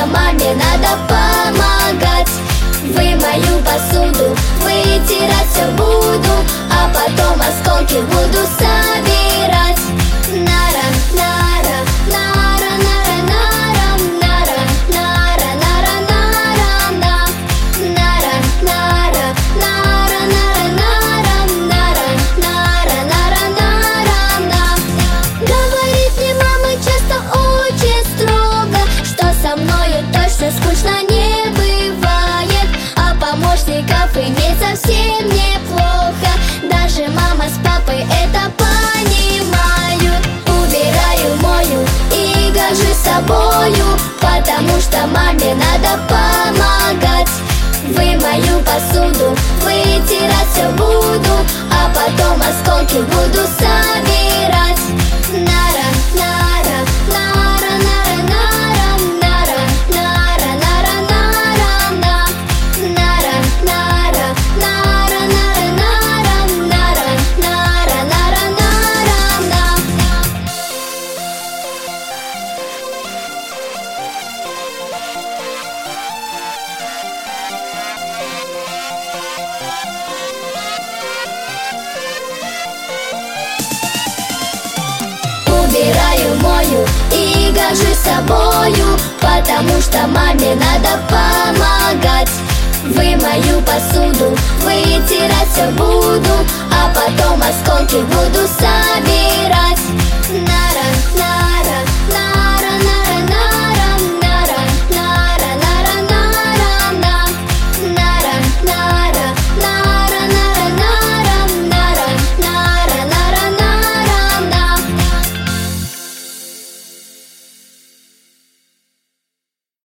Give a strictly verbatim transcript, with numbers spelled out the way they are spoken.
что маме надо помогать. Вымою посуду, вытирать все буду, а потом осколки буду собирать. Нара, нара, нара, нара, нара, нара, нара, нара, нара, на. Нара, нара, нара, нара, нара, нара, нара, нара, нара, на. Говорит мне мама часто очень строго, что со мною точно скучно не бывает, а помощников иметь совсем неплохо. Даже мама с папой это понимают. Убираю, мою и горжусь собою, потому что маме надо помогать. Вымою посуду, вытирать все буду, а потом осколки буду собирать. Нара, нара, нара, нара, нара, нара, нара, нара, нара, на. Нара, нара, нара, нара, нара, нара, нара, нара, нара, на. Убираю, мою и горжусь собою, потому что маме надо помогать. Вымою посуду, вытирать все буду, а потом осколки буду собирать.